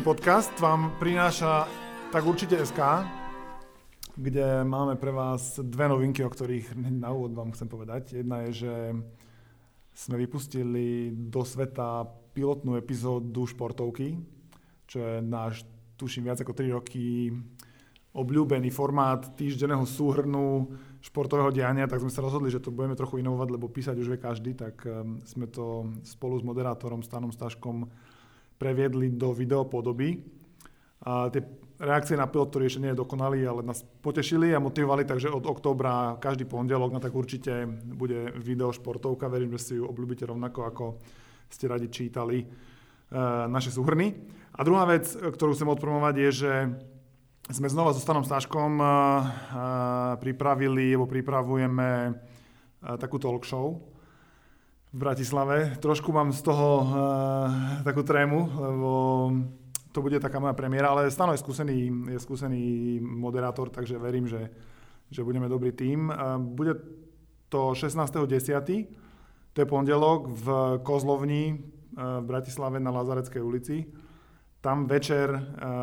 Dnešný podcast vám prináša Tak určite SK, kde máme pre vás dve novinky, o ktorých na úvod vám chcem povedať. Jedna je, že sme vypustili do sveta pilotnú epizódu športovky, čo je náš, tuším, viac ako 3 roky obľúbený formát týždenného súhrnu športového diania, tak sme sa rozhodli, že to budeme trochu inovovať, lebo písať už vie každý, tak sme to spolu s moderátorom Stanom Staškom previedli do videopodoby. A tie reakcie na pilot, ktorý ešte nie je dokonalý, ale nás potešili a motivovali, takže od októbra každý pondelok tak určite bude video športovka. Verím, že si ju obľúbite rovnako, ako ste radi čítali naše súhrny. A druhá vec, ktorú chcem odpromovať, je, že sme znova so Stanom Staškom pripravujeme takú talk show v Bratislave. Trošku mám z toho takú trému, lebo to bude taká moja premiéra, ale Stano je skúsený moderátor, takže verím, že budeme dobrý tím. Bude to 16.10., to je pondelok v Kozlovni v Bratislave na Lazareckej ulici. Tam večer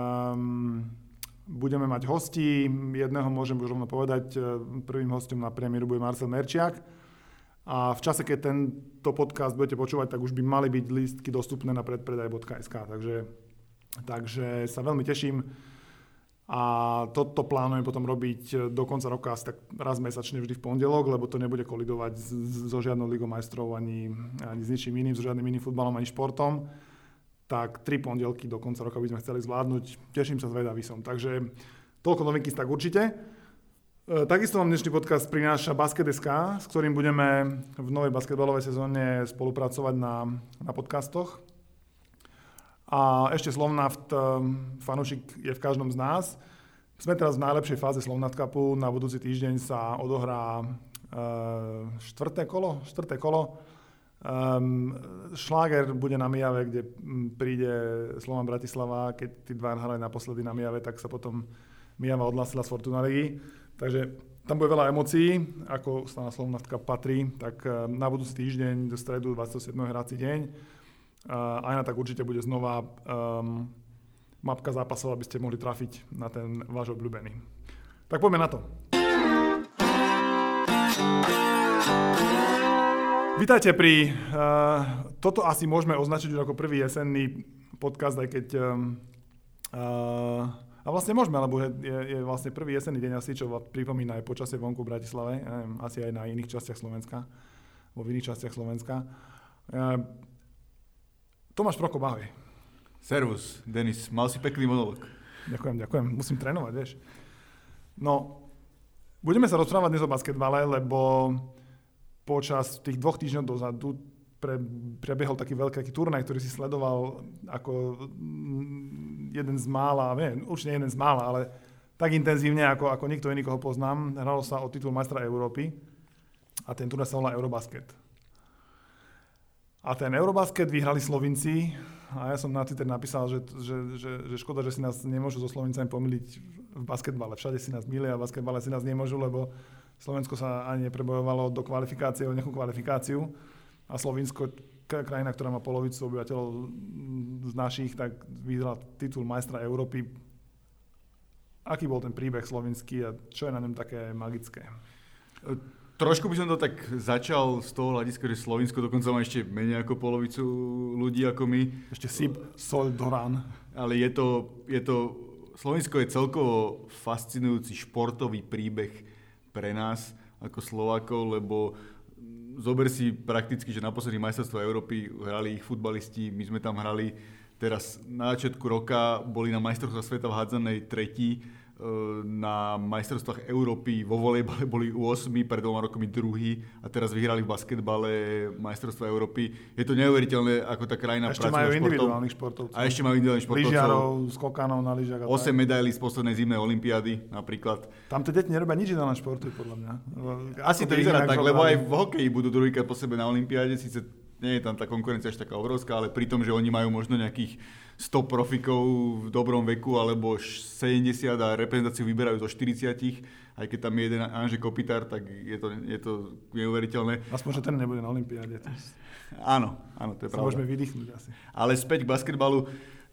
budeme mať hostí, jedného môžem už rovno povedať, prvým hostom na premiéru bude Marcel Merčiak. A v čase, keď tento podcast budete počúvať, tak už by mali byť lístky dostupné na predpredaj.sk. Takže sa veľmi teším a toto plánujem potom robiť do konca roka asi tak raz mesačne vždy v pondelok, lebo to nebude kolidovať so žiadnou Ligou majstrov ani s ničím iným, so žiadnym iným futbalom ani športom. Tak 3 pondelky do konca roka by sme chceli zvládnuť. Teším sa, zvedavý som. Takže toľko novinky tak určite. Takisto vám dnešný podcast prináša Basket.sk, s ktorým budeme v novej basketbalovej sezóne spolupracovať na podcastoch. A ešte Slovnaft, fanúšik je v každom z nás. Sme teraz v najlepšej fáze Slovnaft Cupu. Na budúci týždeň sa odohrá štvrté kolo. Šláger bude na Mijave, kde príde Slovan Bratislava. Keď tí dva hrali naposledy na Mijave, tak sa potom Mijava odhlásila z Fortuna ligy. Takže tam bude veľa emócií, ako sa na Slovnaft Cup patrí. Tak na budúci týždeň do stredu 27. hrací deň. Aj na tak určite bude znova mapka zápasov, aby ste mohli trafiť na ten váš obľúbený. Tak poďme na to. Vítajte pri... toto asi môžeme označiť už ako prvý jesenný podcast, aj keď... a vlastne môžeme, lebo je vlastne prvý jesenný deň asi, čo pripomína aj počasie vonku v Bratislave, neviem, asi aj na iných častiach Slovenska, vo iných častiach Slovenska. Tomáš Prokop, ahoj. Servus, Denis, mal si pekný monolog. Ďakujem, musím trénovať, vieš. No, budeme sa rozprávať dnes o basketbale, lebo počas tých 2 týždňov dozadu prebiehol taký veľký turnaj, ktorý si sledoval ako jeden z mála, určite jeden z mála, ale tak intenzívne, ako nikto iný, koho poznám. Hralo sa o titul majstra Európy a ten turnaj sa volá Eurobasket. A ten Eurobasket vyhrali Slovinci a ja som na Twitter napísal, že škoda, že si nás nemôžu so Slovincami pomýliť v basketbale. Všade si nás milia a v basketbale si nás nemôžu, lebo Slovensko sa ani neprebojovalo do kvalifikácie, o nejakú kvalifikáciu. A Slovinsko, krajina, ktorá má polovicu obyvateľov z našich, tak vyhrala titul majstra Európy. Aký bol ten príbeh slovinský a čo je na ňom také magické? Trošku by som to tak začal z toho hľadiska, že Slovinsko dokonca má ešte menej ako polovicu ľudí ako my. Ešte Sip, Sol, Dorán. Ale je to Slovinsko je celkovo fascinujúci športový príbeh pre nás ako Slovákov, lebo zober si prakticky, že na posledných majstrovstvách Európy hrali ich futbalisti, my sme tam hrali teraz na začiatku roka, boli na majstrovstvách sveta v hádzanej tretí, na majstrovstvách Európy vo volejbale boli u 8, pred 2 rokmi druhý a teraz vyhrali v basketbale majstrovstvá Európy. Je to neuveriteľné, ako tá krajina pracuje. Ešte majú individuálnych športovcov. A ešte majú individuálnych športovcov. Lyžiarov, skokanov na lyžiach. 8 medailí z poslednej zimnej olympiády napríklad. Tam tie deti nerobia nič iné len športy, podľa mňa. Asi to vyzerá tak, lebo aj v hokeji budú druhýkrát po sebe na olympiáde, síce nie je tam tá konkurencia až taká obrovská, ale pri tom, že oni majú možno nejakých 100 profikov v dobrom veku alebo 70 a reprezentáciu vyberajú zo 40, aj keď tam je jeden Anže Kopitar, tak je to neuveriteľné. Aspoň, že ten nebude na olympiáde. Áno, to je pravda. Môžeme vydýchnuť asi. Ale späť k basketbalu.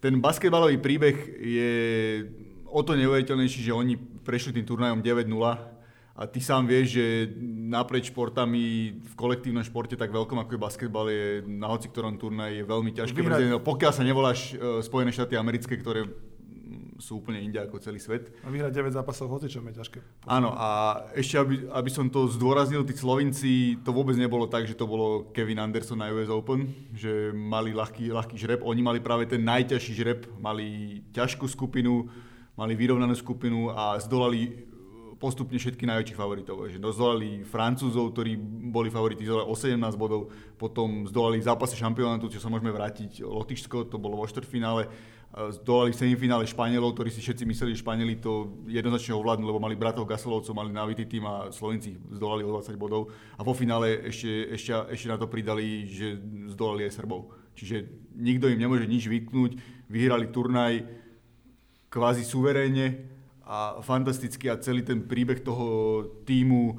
ten basketbalový príbeh je o to neuveriteľnejší, že oni prešli tým turnajom 9-0 a ty sám vieš, že naprieč športami v kolektívnom športe tak veľkom ako je basketbal je na hoci ktorom turnaji je veľmi ťažké, pokiaľ sa nevoláš Spojené štáty americké, ktoré sú úplne inde ako celý svet. A vyhrať 9 zápasov hocičom je ťažké. Áno, a ešte aby som to zdôraznil, tí Slovinci, to vôbec nebolo tak, že to bolo Kevin Anderson na US Open, že mali ľahký žreb. Oni mali práve ten najťažší žreb, mali ťažkú skupinu, mali vyrovnanú skupinu a zdolali postupne všetky najväčších favoritov. Že zdolali Francúzov, ktorí boli favoriti, zdolali o 17 bodov, potom zdolali v zápase šampionátu, čo sa môžeme vrátiť, Lotyšsko, to bolo vo štvrťfinále, zdolali v semifinále Španielov, ktorí si všetci mysleli, že Španieli to jednoznačne ovládnu, lebo mali bratov Gasolovcov, mali nabitý tým a Slovenci zdolali o 20 bodov. A vo finále ešte na to pridali, že zdolali aj Srbov. Čiže nikto im nemôže nič vytknúť. Vyhrali turnaj kvázi suverénne a fantasticky a celý ten príbeh toho tímu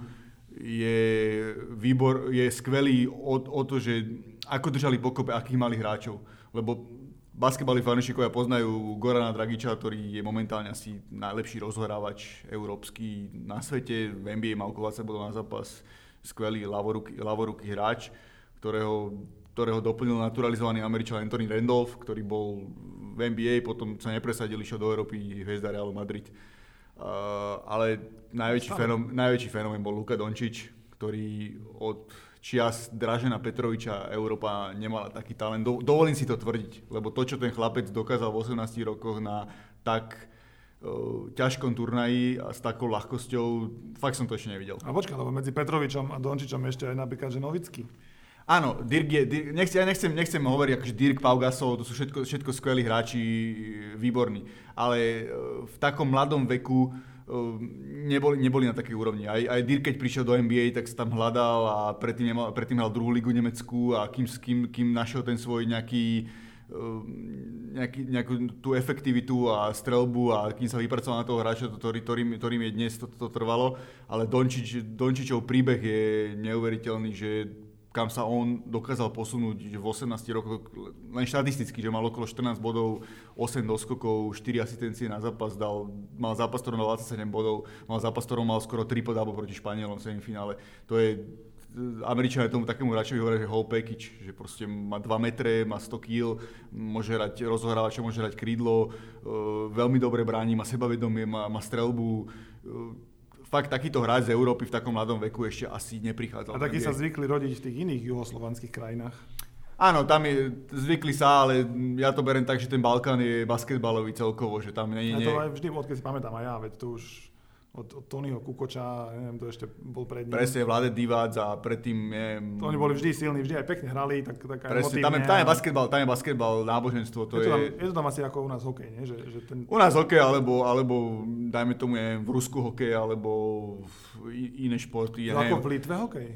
je skvelý o to, že ako držali pokope, akých mali hráčov. Lebo basketbaloví fanúšikovia poznajú Gorana Dragiča, ktorý je momentálne asi najlepší rozhrávač európsky na svete. V NBA má okolo 20 bodov na zápas. Skvelý ľavoruký hráč, ktorého doplnil naturalizovaný Američan Anthony Randolph, ktorý bol v NBA, potom sa nepresadil, išiel do Európy, hviezda Realu Madrid. Ale najväčší fenomén bol Luka Dončić, ktorý od čias Dražena Petroviča Európa nemala taký talent. Dovolím si to tvrdiť, lebo to, čo ten chlapec dokázal v 18 rokoch na tak ťažkom turnaji a s takou ľahkosťou, fakt som to ešte nevidel. A počkaj, lebo medzi Petrovičom a Dončičom ešte aj napríklad, že Novický. Áno, nechcem hovoriť, akože Dirk, Pau Gasol, to sú všetko skvelí hráči, výborní, ale v takom mladom veku neboli na takej úrovni. Aj Dirk, keď prišiel do NBA, tak sa tam hľadal a predtým hral druhú ligu nemeckú a kým našiel ten svoj nejakú tú efektivitu a streľbu a kým sa vypracoval na toho hráča, ktorým je dnes, to trvalo. Ale Dončičov príbeh je neuveriteľný, že kam sa on dokázal posunúť v 18 rokoch, len štatisticky, že mal okolo 14 bodov, 8 doskokov, 4 asistencie na zápas, mal zápas, ktorom mal 27 bodov, mal zápas, ktorom mal skoro triple-double proti Španielom v semifinále. To je, Američania tomu takému hráčovi hovoria, že whole package, že proste má 2 metre, má 100 kg, môže hrať rozohrávača, môže hrať krídlo, veľmi dobre bráni, má sebavedomie, má streľbu. Fakt takýto hráč z Európy v takom mladom veku ešte asi neprichádzal. A takí sa zvykli rodiť v tých iných juhoslovanských krajinách. Áno, tam zvykli sa, ale ja to beriem tak, že ten Balkán je basketbalový celkovo, že tam nie... Ja to aj vždy, odkedy si pamätám aj ja, veď to už od Tonyho Kukoča, neviem, to ešte bol pred ním. Presne, Vlade Divac a predtým... To oni boli vždy silní, vždy aj pekne hrali, tak aj presne, emotívne. Tam je basketbal, náboženstvo. Je to tam asi ako u nás hokej, nie? Že U nás hokej, alebo dajme tomu v Rusku hokej, alebo iné športy. Ja ako v Litve hokej?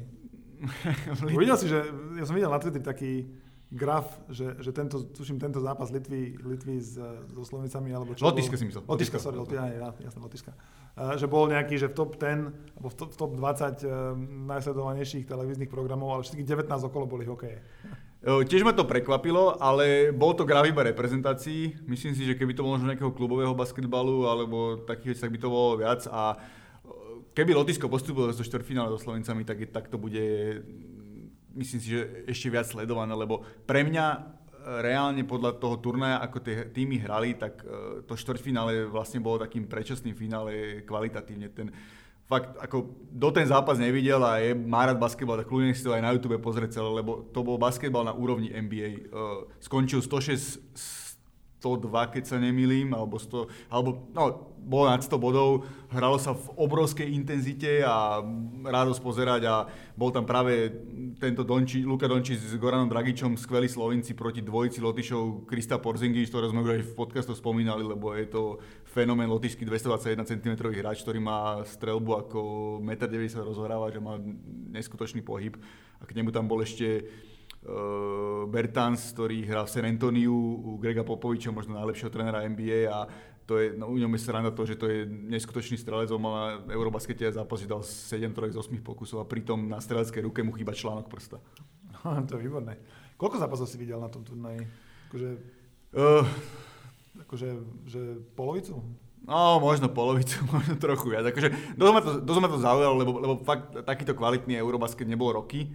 Videl si, že ja som videl na Twitter taký graf, že tento zápas Litvy so Slovencami, alebo čo Lotyšska si myslel. Lotyšska, sorry, jasne, Lotyšska. Že bol nejaký, že v top 10, alebo v top 20 najsledovanejších televíznych programov, ale všetkých 19 okolo boli hokeje. Tiež ma to prekvapilo, ale bol to graf iba reprezentácií. Myslím si, že keby to bolo možno nejakého klubového basketbalu, alebo takých vecí, tak by to bolo viac. A keby Lotyšsko postúpilo do štvrťfinále so Slovencami, tak to bude... Myslím si, že ešte viac sledované, lebo pre mňa reálne podľa toho turnaja, ako tie týmy hrali, tak to štvrťfinále vlastne bolo takým predčasným finále kvalitatívne. Fakt, ako ten zápas nevidel a má rád basketbal, tak kľudne si to aj na YouTube pozrieť celé, lebo to bol basketbal na úrovni NBA. Skončil 102, keď sa nemýlim, bolo nad 100 bodov, hralo sa v obrovskej intenzite a radosť pozerať a bol tam práve tento Luka Dončić s Goranom Dragičom, skvelí Slovinci proti dvojici Lotyšov Krista Porzingis, ktoré sme už aj v podcastu spomínali, lebo je to fenomén lotyšský 221 cm hráč, ktorý má streľbu ako 1,90 m rozohrávač a má neskutočný pohyb. A k nemu tam bol ešte Bertans, ktorý hral v San Antoniu u Grega Popoviča, možno najlepšieho trénera NBA a to je, u ňom je sranda to, že to je neskutočný strelec, on mal na Eurobaskete zápas, že dal 7 trojek z 8 pokusov a pritom na streleckej ruke mu chýba článok prsta. To je výborné. Koľko zápasov si videl na tom turnaji? akože že polovicu? No, možno polovicu, možno trochu viac. Akože dosť ma to zaujalo, lebo fakt takýto kvalitný Eurobasket nebol roky.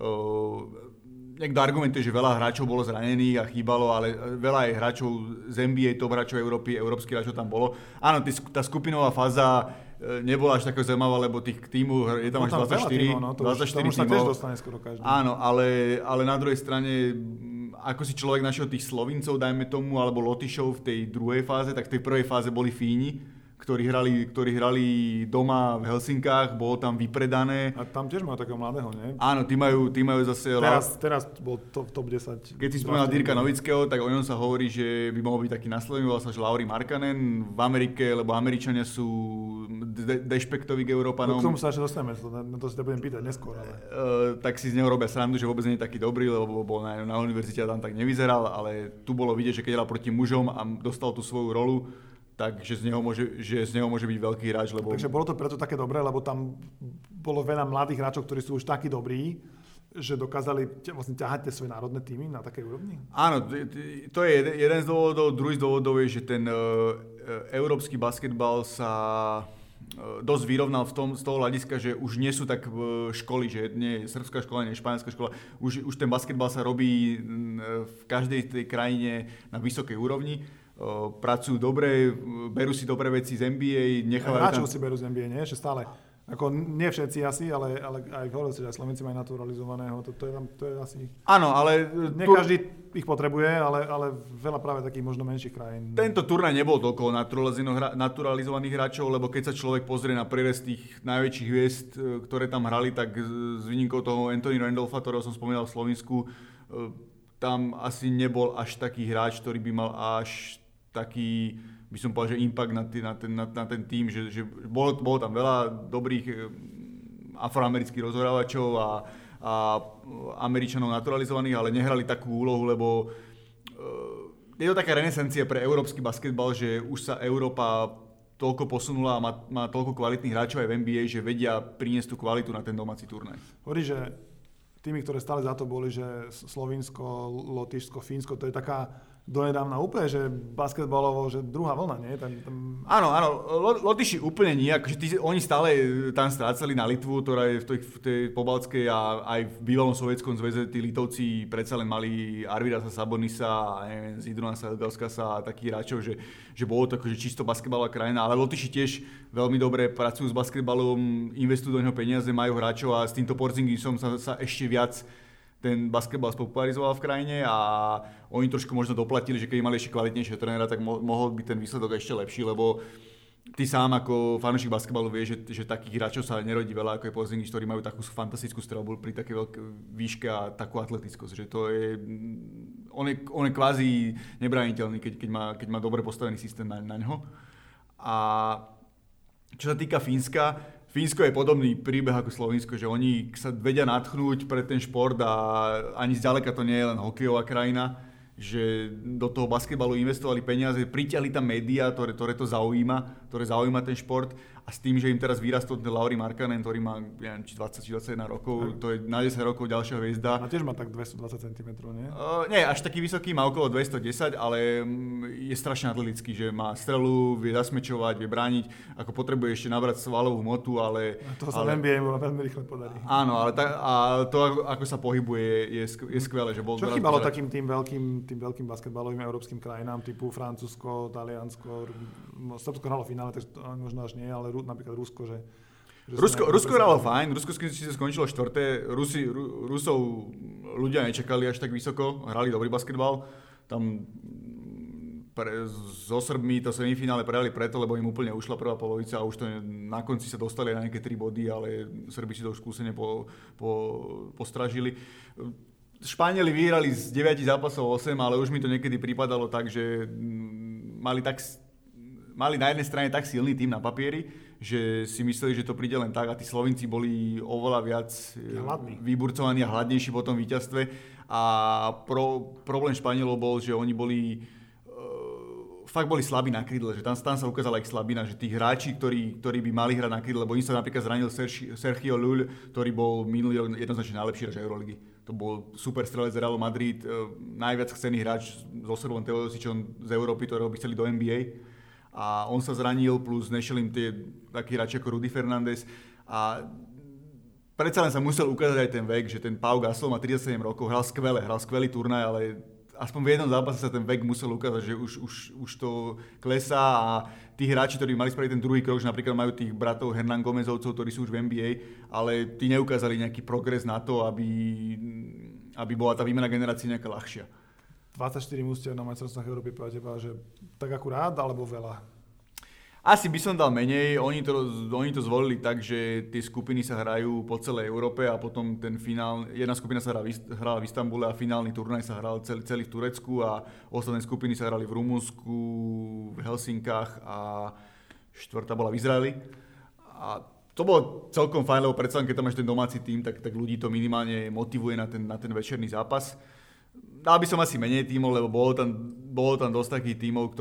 Niekto argumentuje, že veľa hráčov bolo zranených a chýbalo, ale veľa aj hráčov z NBA, top hráčov Európy, európskych hráčov tam bolo. Áno, tá skupinová fáza nebola až taká zaujímavá, lebo tých tímov je tam až 24. Tímov, no, 24 tímov. Sa tiež dostane skoro každý. Áno, ale na druhej strane, ako si človek našiel tých Slovincov, dajme tomu, alebo Lotyšov v tej druhej fáze, tak v tej prvej fáze boli Fíni, ktorí hrali doma v Helsinkách, bolo tam vypredané. A tam tiež majú takého mladého, nie? Áno, tí majú zase... Teraz bol top 10. Keď si spomínal Dirka Nowického, tak o ňom sa hovorí, že by mohol byť taký nasledovný, volá sa Lauri Markkanen v Amerike, lebo Američania sú dešpektoví k Európanom. K tomu sa ešte dostaneme, na to si ťa budem pýtať neskôr. Ale... Tak si z neho robia srandu, že vôbec nie je taký dobrý, lebo bol na univerzite a tam tak nevyzeral, ale tu bolo vidieť, že keď hral proti mužom a dostal tú svoju rolu, takže z neho môže byť veľký hráč. Lebo... Takže bolo to preto také dobré, lebo tam bolo veľa mladých hráčov, ktorí sú už takí dobrí, že dokázali vlastne ťahať tie svoje národné týmy na takej úrovni? Áno, to je jeden z dôvodov. Druhý z dôvodov je, že ten európsky basketbal sa dosť vyrovnal z toho hľadiska, že už nie sú tak školy, že nie je srbská škola, nie je španielská škola. Už ten basketbal sa robí v každej tej krajine na vysokej úrovni. Pracujú dobre, berú si dobré veci z NBA, nechávajú hráčov si berú z NBA, nie? Ešte stále. Ako nie všetci asi, ale aj v Horolci, aj Slovenci majú naturalizovaného, to je asi... Áno, ale... Nie každý ich potrebuje, ale veľa práve takých možno menších krajín. Tento turnaj nebol toľko naturalizovaných hráčov, lebo keď sa človek pozrie na prierez tých najväčších hviezd, ktoré tam hrali, tak s výnimkou toho Anthony Randolpha, ktorého som spomínal v Slovensku, tam asi nebol až taký hráč, ktorý by mal až taký, by som povedal, že impact na ten tým, že bolo tam veľa dobrých afroamerických rozhrávačov a Američanov naturalizovaných, ale nehrali takú úlohu, lebo je to taká renesancia pre európsky basketbal, že už sa Európa toľko posunula a má toľko kvalitných hráčov aj v NBA, že vedia priniesť tú kvalitu na ten domáci turnaj. Hovorí, že tými, ktoré stále za to boli, že Slovinsko, Lotyšsko, Fínsko, to je taká donedávna úplne, že basketbalovo, že druhá vlna, nie? Áno, Lotyši úplne nie, akože oni stále tam strácali na Litvu, ktorá je v tej pobaltskej a aj v bývalom sovietskom zväze tí Litovci predsa len mali Arvidasa Sabonisa a neviem, Zidrunasa Ilgauskasa a takých hráčov, že bolo to akože čisto basketbalová krajina, ale Lotyši tiež veľmi dobre pracujú s basketbalom, investujú do neho peniaze, majú hráčov a s týmto Porzingisom sa ešte viac ten basketbal spopularizoval v krajine a oni trošku možno doplatili, že keď mali ešte kvalitnejšie trénera, tak mohol byť ten výsledok ešte lepší, lebo ty sám ako fanúšik basketbalu vieš, že takých hráčov sa nerodí veľa, ako je Porzingis, ktorí majú takú fantastickú strelbu pri takej veľkej výške a takú atletickosť, že to je, on je kvázi nebrániteľný, keď má dobre postavený systém na ňo. A čo sa týka Fínsko je podobný príbeh ako Slovinsko, že oni sa vedia nadchnúť pre ten šport a ani zďaleka to nie je len hokejová krajina, že do toho basketbalu investovali peniaze, priťahli tam médiá, ktoré to zaujíma ten šport a s tým, že im teraz vyrastol ten Lauri Markkanen, ktorý má, neviem, či 20 či 21 rokov, to je na 10 rokov ďalšia hviezda. A tiež má tak 220 cm, nie? Nie, až taký vysoký, má okolo 210, ale je strašne atletický, že má strelu, vie zasmečovať, vie brániť, ako potrebuje ešte nabrať svalovú hmotu, ale... To sa v NBA mu veľmi rýchle podarí. Áno, ale to, ako sa pohybuje, je skvelé. Že bol čo chýbalo takým tým veľkým basketbalovým európskym krajinám, typu Francúzsko, Taliansko, Srbsko hralo v finále, takže možno až nie, ale napríklad Rusko, že Rusko hralo fajn, Rusko si skončilo 4. Rusov ľudia nečakali až tak vysoko, hrali dobrý basketbal. Tam so Srbmi to semifinále prehrali preto, lebo im úplne ušla prvá polovica a už to na konci sa dostali na nejaké 3 body, ale Srbi si to už skúsene postražili. Španieli vyhrali z 9 zápasov 8, ale už mi to niekedy pripadalo tak, že mali na jednej strane tak silný tým na papieri, že si mysleli, že to príde len tak a tí Slovinci boli oveľa viac vyburcovaní a hladnejší po tom víťazstve. A problém Španielov bol, že oni boli slabí na krídle, že tam sa ukázala ich slabina, že tí hráči, ktorí by mali hrať na krídle, lebo im sa napríklad zranil Sergio Llull, ktorý bol minulý rok jednoznačne najlepší hráč Euroligy. to bol super strelec Realu Madrid, najviac chcený hráč so Srbom Teodosičom z Európy, ktorého by chceli do NBA. A on sa zranil, plus nešiel im tie takí hráči ako Rudy Fernández. A predsa len sa musel ukázať aj ten vek, že ten Pau Gasol má 37 rokov, hral skvelý turnaj, ale aspoň v jednom zápase sa ten vek musel ukázať, že už to klesá a tí hráči, ktorí mali spraviť ten druhý krok, že napríklad majú tých bratov Hernán Gomezovcov, ktorí sú už v NBA, ale tí neukázali nejaký progres na to, aby bola tá výmena generácií nejaká ľahšia. 24 mužstiev na majstrovstvách Európy pre teba, že tak akurát alebo veľa? Asi by som dal menej, oni to zvolili tak, že tie skupiny sa hrajú po celej Európe a potom ten finál, jedna skupina sa hrala v Istanbule a finálny turnaj sa hral celý v Turecku a ostatné skupiny sa hrali v Rumunsku, v Helsinkách a štvrtá bola v Izraeli. A to bolo celkom fajn, lebo predsa keď tam máš ten domáci tím, tak ľudí to minimálne motivuje na ten večerný zápas. Dal by som asi menej tímov, lebo bolo tam dosť takých tímov,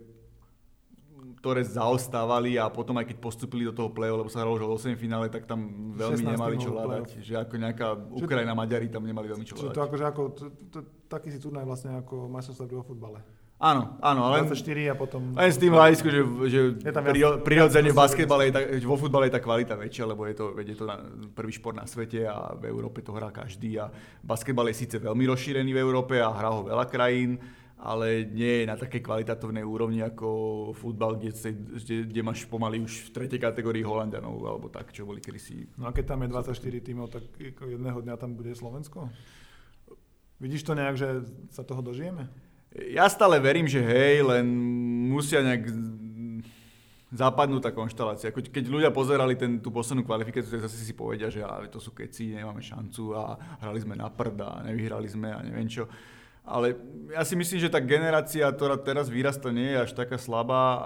ktoré zaostávali a potom aj keď postupili do toho play-off, lebo sa hralo už o 8 finále, tak tam veľmi nemali čo hľadať. Že ako nejaká Ukrajina, Maďari tam nemali veľmi čo hľadať. Čiže to akože taký si turnaj vlastne ako majstrovstvá vo futbale. Áno, ale 24 a potom... Len s tým hľadisku, že prirodzene v basketbale, vo futbale je tá kvalita väčšia, lebo je to prvý šport na svete a v Európe to hrá každý a basketbal je síce veľmi rozšírený v Európe a hrá ho veľa krajín, ale nie je na takej kvalitatívnej úrovni ako futbal, kde máš pomaly už v tretej kategórii Holanďanov, alebo tak, čo boli kedysi. No a keď tam je 24 tímov, tak jedného dňa tam bude Slovensko? Vidíš to nejak, že sa toho dožijeme? Ja stále verím, že hej, len musia nejak zapadnúť tá konštelácia. Keď ľudia pozerali tú poslednú kvalifikáciu, tak zase si povedia, že to sú keci, nemáme šancu a hrali sme na prd a nevyhrali sme a neviem čo. Ale ja si myslím, že tá generácia, ktorá teraz vyrastá, nie je až taká slabá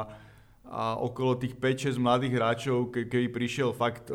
a okolo tých 5-6 mladých hráčov, keby prišiel fakt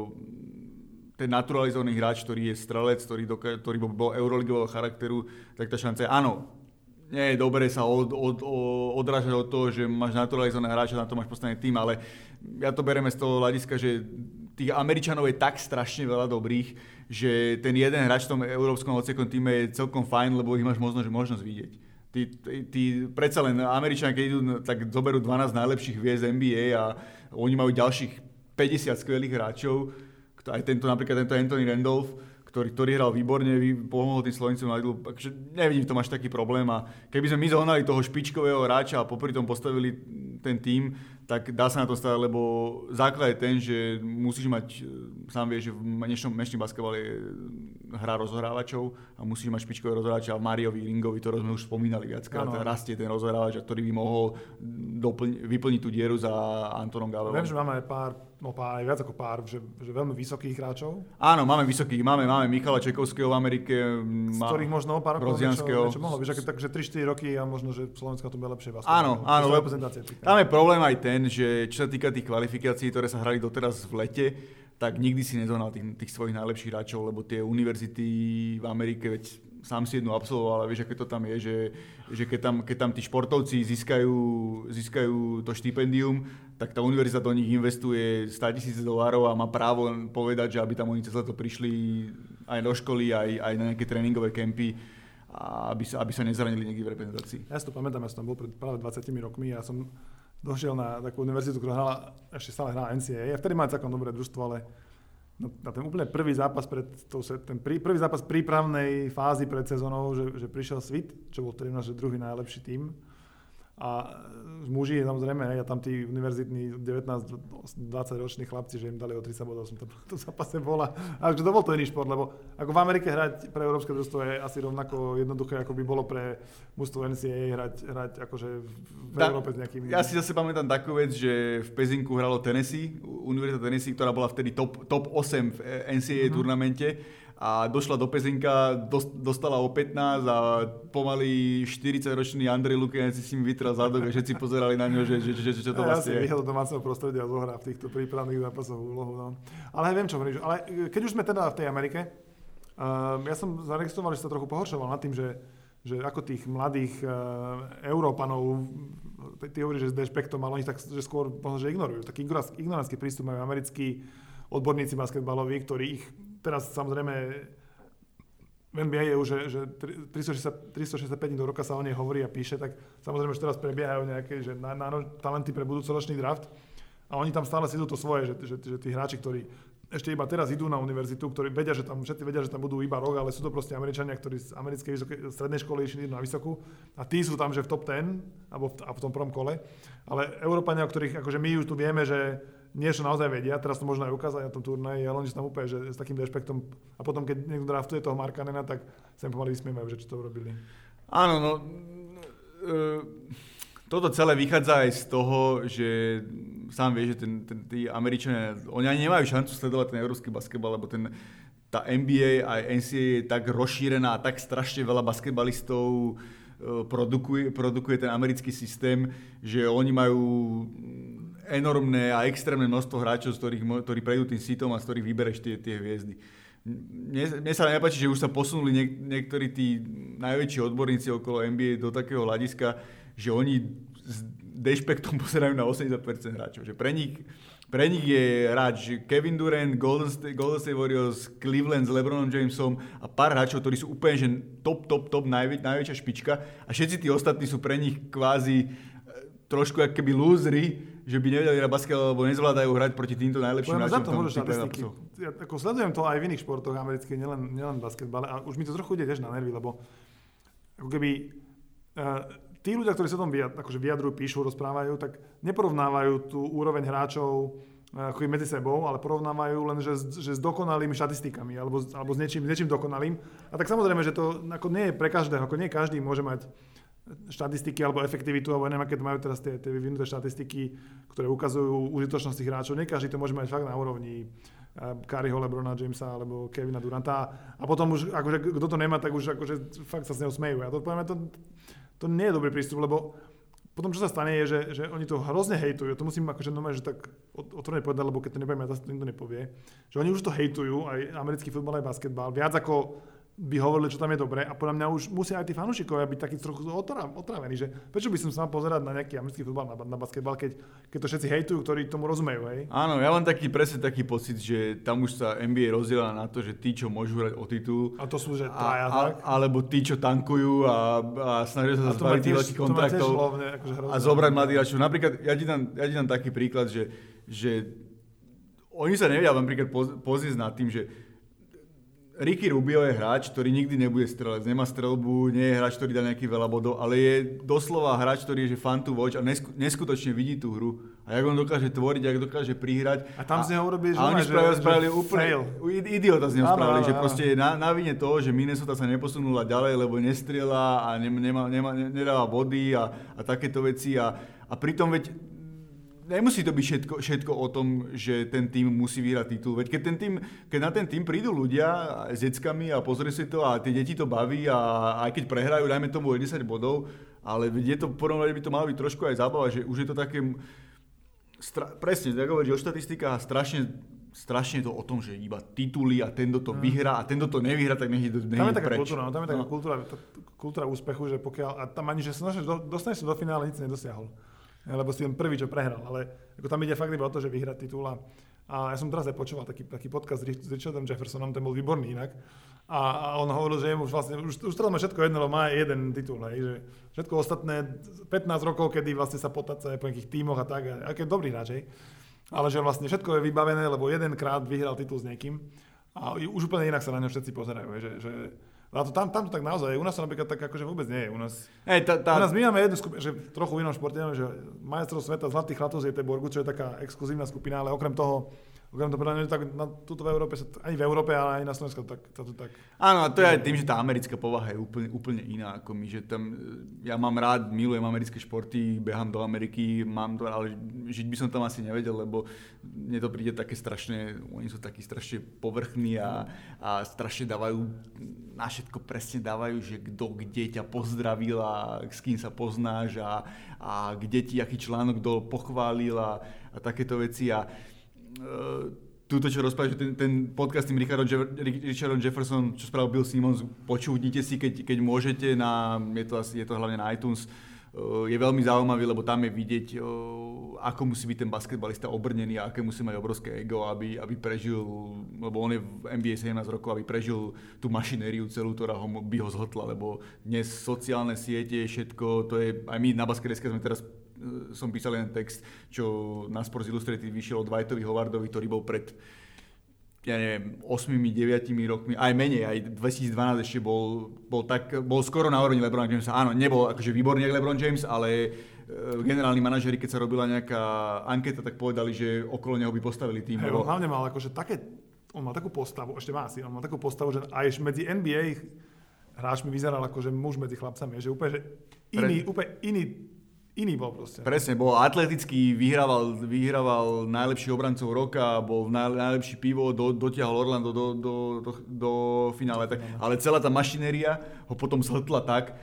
ten naturalizovaný hráč, ktorý je strelec, ktorý bol euroligového charakteru, tak tá šanca je áno. Nie je dobre sa odrážať od toho, že máš naturalizovaného hráča, na to máš postavený tým, ale ja to bereme z toho hľadiska, že tých Američanov je tak strašne veľa dobrých, že ten jeden hráč v tom európskom hociekom týme je celkom fajn, lebo ich máš možnosť vidieť. Tí predsa len Američania, keď idú, tak zoberú 12 najlepších hviezd NBA a oni majú ďalších 50 skvelých hráčov, aj napríklad tento Anthony Randolph, ktorý hral výborne, pomohol tým Slovencom na Lidlu, takže nevidím v tom až taký problém a keby sme my zohnali toho špičkového hráča a popri tom postavili ten tím, tak dá sa na to stať, lebo základ je ten, že musíš mať, sám vieš, že v dnešnom basketbale je hra rozhrávačov a musíš mať špičkového rozhrávača a Mariovi Ringovi, ktorého sme už spomínali viackrát, rastie ten rozhrávač, ktorý by mohol vyplniť tú dieru za Antonom Gavelom. Viem, že máme aj viac ako pár, že veľmi vysokých hráčov. Áno, máme vysokých, máme Michala Čekovského v Amerike, z ktorých možno pár rokov niečo mohlo. Vieš, takže 3-4 roky a možno, že Slovenska to bude lepšie basketbal. Áno, tam je problém aj ten, že čo sa týka tých kvalifikácií, ktoré sa hrali doteraz v lete, tak nikdy si nezohnal tých svojich najlepších hráčov, lebo tie univerzity v Amerike, veď sám si jednu absolvoval, ale vieš, aké to tam je, že keď tam tí športovci získajú to štipendium, tak tá univerzita do nich investuje $100,000 a má právo povedať, že aby tam oni cez leto prišli aj do školy, aj na nejaké tréningové kempy, aby sa nezranili niekde v reprezentácii. Ja si to pamätám, ja som tam bol pred práve 20 rokmi a som došiel na takú univerzitu, ktorá ešte stále hrala NCAA a vtedy mali celkom dobré družstvo, ale na ten úplne prvý zápas prvý zápas prípravnej fázy pred sezónou, že prišiel Svit, čo bol vtedy náš druhý najlepší tím. A muži, samozrejme, a tam tí univerzitní 19-20 roční chlapci, že im dali o 30 bodov, som to v zápase bola. Ale to bol to iný šport, lebo ako v Amerike hrať pre európske družstvo je asi rovnako jednoduché, ako by bolo pre mužstvo NCAA hrať akože v Európe s nejakými... Ja si zase pamätám takú vec, že v Pezinku hralo Tennessee, Univerzita Tennessee, ktorá bola vtedy top 8 v NCAA turnamente. A došla do Pezinka, dostala o 15 a pomaly 40-ročný Andrej Lukianec si s ním vytral zadok a všetci pozerali na ňo, že čo to vlastne je. Ja si vyhľad do domáceho prostredia zohrá v týchto prípravných zápasoch úlohu. No. Ale viem, čo hovoríš. Ale keď už sme teda v tej Amerike, ja som zaregistroval, že sa trochu pohoršoval nad tým, že ako tých mladých Európanov, ty hovoríš, že s dešpektom, ale oni tak, že skôr možno, že ignorujú. Taký ignorantský prístup majú americkí odborníci basketbaloví, ktorí ich teraz samozrejme v NBA je už, že 365 dní do roka sa o nej hovorí a píše, tak samozrejme, že teraz prebiehajú nejaké že talenty pre budúcoročný draft a oni tam stále si idú to svoje, že tí hráči, ktorí ešte iba teraz idú na univerzitu, ktorí vedia, že tam, všetci vedia, že tam budú iba rok, ale sú to proste Američania, ktorí z americkej strednej školy išli na vysokú a tí sú tam, že v top 10 alebo v tom prvom kole. Ale Európania, o ktorých akože my už tu vieme, že niečo naozaj vedia, teraz to možno aj ukázať na tom turnaji, ale oni sú tam úplne že s takým rešpektom a potom, keď niekto draftuje toho Markkanena, tak sa im pomaly vysmievajú, že čo to urobili. Áno, no... Toto celé vychádza aj z toho, že sám vieš, že tí Američania, oni ani nemajú šancu sledovať ten európsky basketbal, lebo tá NBA a NCAA je tak rozšírená a tak strašne veľa basketbalistov produkuje ten americký systém, že oni majú enormné a extrémne množstvo hráčov, ktorí prejdú tým sitom a z ktorých vybereš tie hviezdy. Mne sa nepáči, že už sa posunuli niektorí tí najväčší odborníci okolo NBA do takého hľadiska, že oni s dešpektom pozerajú na 80% hráčov. Že pre nich je hráč Kevin Durant, Golden State Warriors, Cleveland s LeBronom Jamesom a pár hráčov, ktorí sú úplne že top, najväčšia špička a všetci tí ostatní sú pre nich kvázi trošku ako keby lúzri, že by nevedeli hrať basketbal, alebo nezvládajú hrať proti týmto najlepším hráčom. Za to môžu štatistiky. Ja sledujem to aj v iných športoch amerických, nielen basketbale a už mi to trochu ide tiež na nervy, lebo ako keby tí ľudia, ktorí sa o tom vyjadrujú, píšu, rozprávajú, tak neporovnávajú tú úroveň hráčov ako medzi sebou, ale porovnávajú len, že s dokonalými štatistikami alebo s niečím dokonalým. A tak samozrejme, že to ako nie je pre každého, ako nie každý môže mať štatistiky alebo efektivitu, alebo neviem, aké to majú teraz tie vyvinuté štatistiky, ktoré ukazujú užitočnosť tých hráčov. Nie každý to môže mať fakt na úrovni Curryho, LeBrona Jamesa alebo Kevina Duranta. A potom už, akože, kto to nemá, tak už akože, fakt sa s neho smejú. A to nie je dobrý prístup, lebo potom čo sa stane je, že oni to hrozne hejtujú. To musím akože normálne, že tak otvorene povedať, lebo keď to nepoviem, ja to nikto nepovie. Že oni už to hejtujú, aj americký futbal, aj basketbal, viac ako by hovorili, čo tam je dobré a podľa mňa už musia aj tí fanúšikovia byť takí trochu otrávení, že prečo by som sa mal pozerať na nejaký americký futbal, na basketbal, keď to všetci hejtujú, ktorí tomu rozumejú, hej? Áno, ja mám presne taký pocit, že tam už sa NBA rozdiela na to, že tí, čo môžu hrať o titul, a to sú, že traja, tak? Alebo tí, čo tankujú a snažia sa zbaviť tých veľkých kontraktov a zobrať mladých hráčov. Napríklad, ja ti dám taký príklad, že oni sa nevedia napríklad pozrieť nad tým, že Ricky Rubio je hráč, ktorý nikdy nebude strelec, nemá strelbu, nie je hráč, ktorý dá nejaký veľa bodov, ale je doslova hráč, ktorý je že fun to watch a neskutočne vidí tú hru. A jak on dokáže tvoriť, jak dokáže prihrať. A tam z neho urobili, že oni spravili úplne idiota z neho spravili, že proste je na vine toho, že Minnesota sa neposunula ďalej, lebo nestrieľa a nedáva body a takéto veci a pritom veď nemusí to byť všetko o tom, že ten tým musí vyhrať titul. Veď keď na ten tým prídu ľudia s deckami a pozrie si to a tie deti to baví a aj keď prehrajú, dajme tomu 10 bodov, ale je to, podľa mňa by to malo byť trošku aj zábava, že už je to také, presne, tak hovorí, že o štatistikách strašne to o tom, že iba tituly a tento to vyhrá a tento to nevyhrá, tak nech ide preč. Tam je taká kultúra, tam je taká kultúra úspechu, že pokiaľ, a tam ani, že dostaneš sa do finále, nic nedosiahol. Lebo si ten prvý, čo prehral, ale ako tam ide fakt iba o to, že vyhrať titul a ja som teraz aj počúval taký podcast s Richardom Jeffersonom, ten bol výborný inak a on hovoril, že už vlastne, už teraz má všetko jedno, má jeden titul, hej, že všetko ostatné 15 rokov, kedy vlastne sa potáca po nejakých tímoch a tak, a keď dobrý hráč, hej, ale že vlastne všetko je vybavené, lebo jedenkrát vyhral titul s niekým a už úplne inak sa na ňo všetci pozerajú, že a tam to tak naozaj je. U nás to napríklad tak akože vôbec nie je. U nás my máme jednu skupinu, že trochu v inom športe, že majstrov sveta Zlatých chlapcov z Göteborgu, čo je taká exkluzívna skupina, ale okrem toho podľa mňa tak tuto v Európe, ani v Európe, ale aj na Slovensku to tak. Áno, a to je aj tým, že tá americká povaha je úplne iná ako my, že tam, ja mám rád, milujem americké športy, behám do Ameriky, mám to, ale žiť by som tam asi nevedel, lebo mne to príde také strašné, oni sú takí strašne povrchní a strašne dávajú, na všetko presne dávajú, že kto kde ťa pozdravil a s kým sa poznáš a kde ti aký článok kto pochválil a takéto veci túto, čo rozprávaš, ten podcast s tým Richardom Jeffersonom, čo spravil Bill Simmons, počúvnite si, keď môžete, je to hlavne na iTunes, je veľmi zaujímavý, lebo tam je vidieť, ako musí byť ten basketbalista obrnený a aké musí mať obrovské ego, aby prežil, lebo on je v NBA 17 rokov, aby prežil tú mašinériu celú, ktorá by ho zhltla, lebo dnes sociálne siete, všetko, to je, aj my na Basket.sk sme teraz, som písal jeden text, čo na Sports Illustrated vyšiel od Dwightovi Howardovi, ktorý bol pred, ja neviem, 8-9 rokmi, aj menej, aj 2012 ešte bol skoro na úrovni LeBrona Jamesa. Áno, nebol akože výborný ako LeBron James, ale generálni manažeri, keď sa robila nejaká anketa, tak povedali, že okolo neho by postavili tým. On hlavne mal akože on má takú postavu, ešte má asi, on má takú postavu, že aj medzi NBA hráčmi vyzeral akože muž medzi chlapcami, že úplne, že iný bol proste. Presne, bol atletický, vyhrával najlepší obrancov roka, bol najlepší pivot, dotiahol Orlando do finále. Tak, ale celá tá mašinéria ho potom zhltla tak,